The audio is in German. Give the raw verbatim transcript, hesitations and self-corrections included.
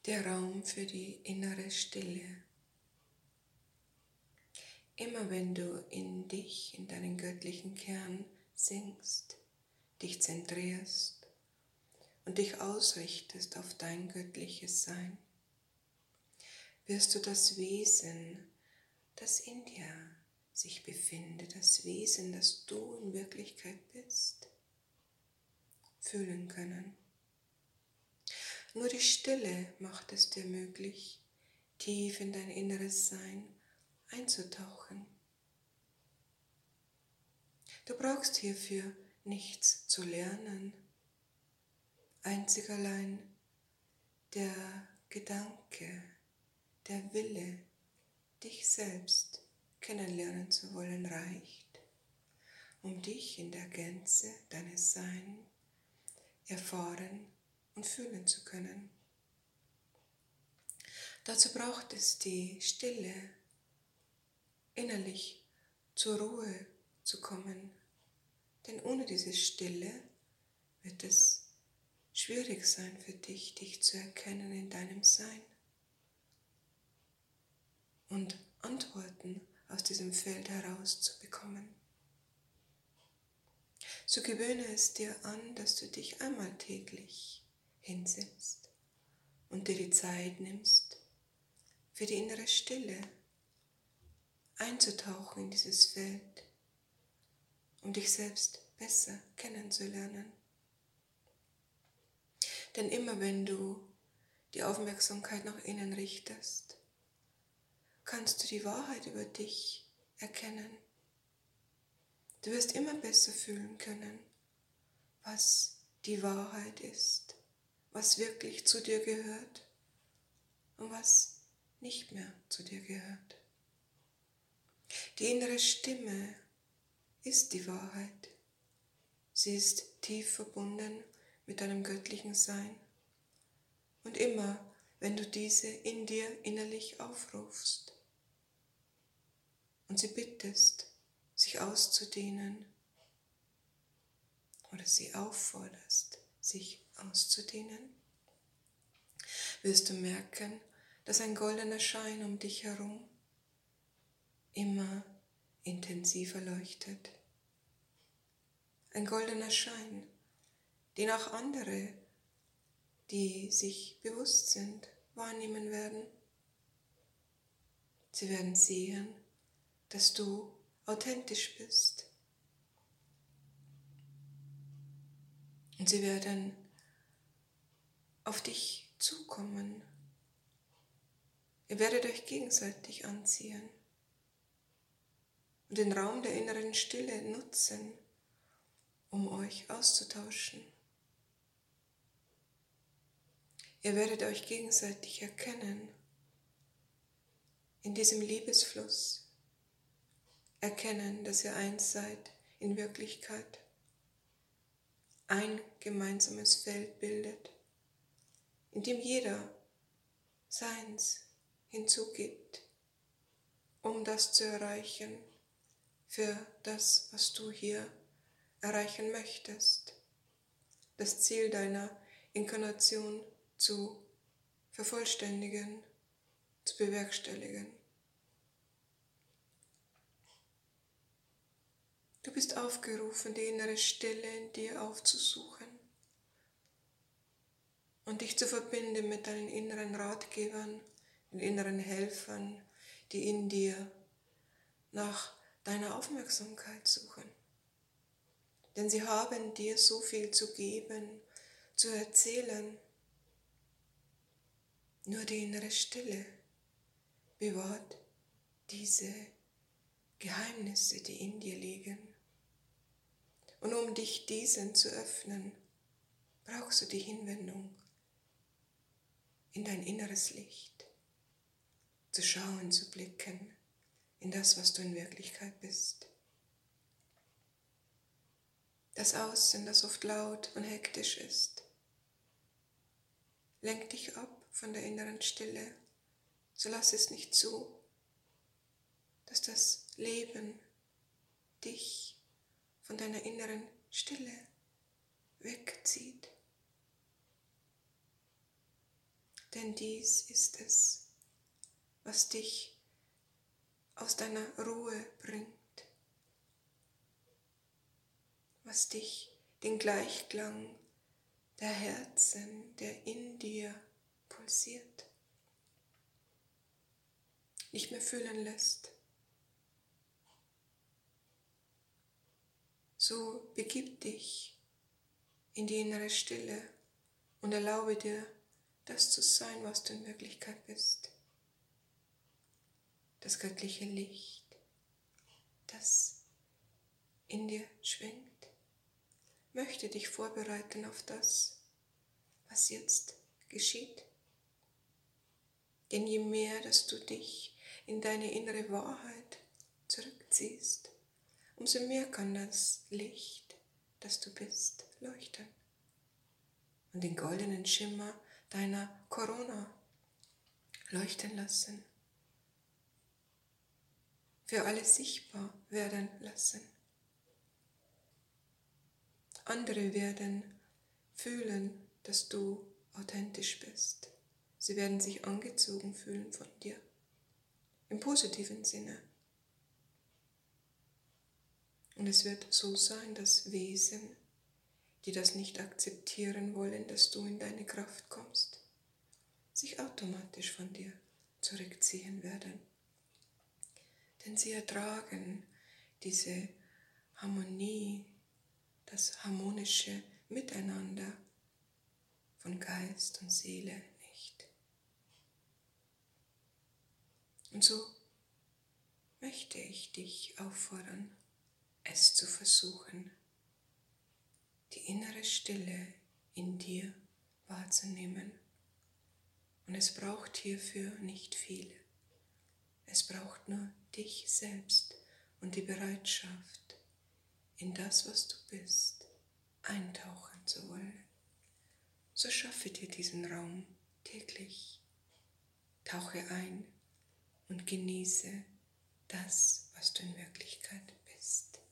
der Raum für die innere Stille. Immer wenn du in dich, in deinen göttlichen Kern sinkst, dich zentrierst und dich ausrichtest auf dein göttliches Sein, wirst du das Wesen, das in dir sich befindet, das Wesen, das du in Wirklichkeit bist, fühlen können. Nur die Stille macht es dir möglich, tief in dein inneres Sein einzutauchen. Du brauchst hierfür nichts zu lernen. Einzig allein der Gedanke, der Wille, dich selbst kennenlernen zu wollen, reicht, um dich in der Gänze deines Seins erfahren und fühlen zu können. Dazu braucht es die Stille, innerlich zur Ruhe zu kommen. Denn ohne diese Stille wird es schwierig sein für dich, dich zu erkennen in deinem Sein und Antworten aus diesem Feld heraus zu bekommen. So gewöhne es dir an, dass du dich einmal täglich hinsetzt und dir die Zeit nimmst, für die innere Stille einzutauchen in dieses Feld, um dich selbst besser kennenzulernen. Denn immer wenn du die Aufmerksamkeit nach innen richtest, kannst du die Wahrheit über dich erkennen. Du wirst immer besser fühlen können, was die Wahrheit ist, was wirklich zu dir gehört und was nicht mehr zu dir gehört. Die innere Stimme ist die Wahrheit. Sie ist tief verbunden mit deinem göttlichen Sein. Und immer, wenn du diese in dir innerlich aufrufst und sie bittest, sich auszudehnen oder sie aufforderst, sich auszudehnen, wirst du merken, dass ein goldener Schein um dich herum immer intensiver leuchtet. Ein goldener Schein, den auch andere, die sich bewusst sind, wahrnehmen werden. Sie werden sehen, dass du authentisch bist. Und sie werden auf dich zukommen. Ihr werdet euch gegenseitig anziehen und den Raum der inneren Stille nutzen, um euch auszutauschen. Ihr werdet euch gegenseitig erkennen in diesem Liebesfluss, erkennen, dass ihr eins seid in Wirklichkeit, ein gemeinsames Feld bildet, in dem jeder Seins hinzugibt, um das zu erreichen, für das, was du hier erreichen möchtest, das Ziel deiner Inkarnation zu vervollständigen, zu bewerkstelligen. Du bist aufgerufen, die innere Stille in dir aufzusuchen und dich zu verbinden mit deinen inneren Ratgebern, den inneren Helfern, die in dir nach deiner Aufmerksamkeit suchen. Denn sie haben dir so viel zu geben, zu erzählen. Nur die innere Stille bewahrt diese Geheimnisse, die in dir liegen. Und um dich diesen zu öffnen, brauchst du die Hinwendung in dein inneres Licht, zu schauen, zu blicken in das, was du in Wirklichkeit bist. Das Außen, das oft laut und hektisch ist, lenkt dich ab von der inneren Stille. So lass es nicht zu, dass das Leben dich von deiner inneren Stille wegzieht. Denn dies ist es, was dich aus deiner Ruhe bringt, was dich den Gleichklang der Herzen, der in dir pulsiert, nicht mehr fühlen lässt. So begib dich in die innere Stille und erlaube dir, das zu sein, was du in Wirklichkeit bist. Das göttliche Licht, das in dir schwingt, möchte dich vorbereiten auf das, was jetzt geschieht. Denn je mehr, dass du dich in deine innere Wahrheit zurückziehst, umso mehr kann das Licht, das du bist, leuchten und den goldenen Schimmer deiner Corona leuchten lassen, für alle sichtbar werden lassen. Andere werden fühlen, dass du authentisch bist. Sie werden sich angezogen fühlen von dir, im positiven Sinne. Und es wird so sein, dass Wesen, die das nicht akzeptieren wollen, dass du in deine Kraft kommst, sich automatisch von dir zurückziehen werden. Denn sie ertragen diese Harmonie, das harmonische Miteinander von Geist und Seele nicht. Und so möchte ich dich auffordern, es zu versuchen, die innere Stille in dir wahrzunehmen. Und es braucht hierfür nicht viel. Es braucht nur dich selbst und die Bereitschaft, in das, was du bist, eintauchen zu wollen. So schaffe dir diesen Raum täglich. Tauche ein und genieße das, was du in Wirklichkeit bist.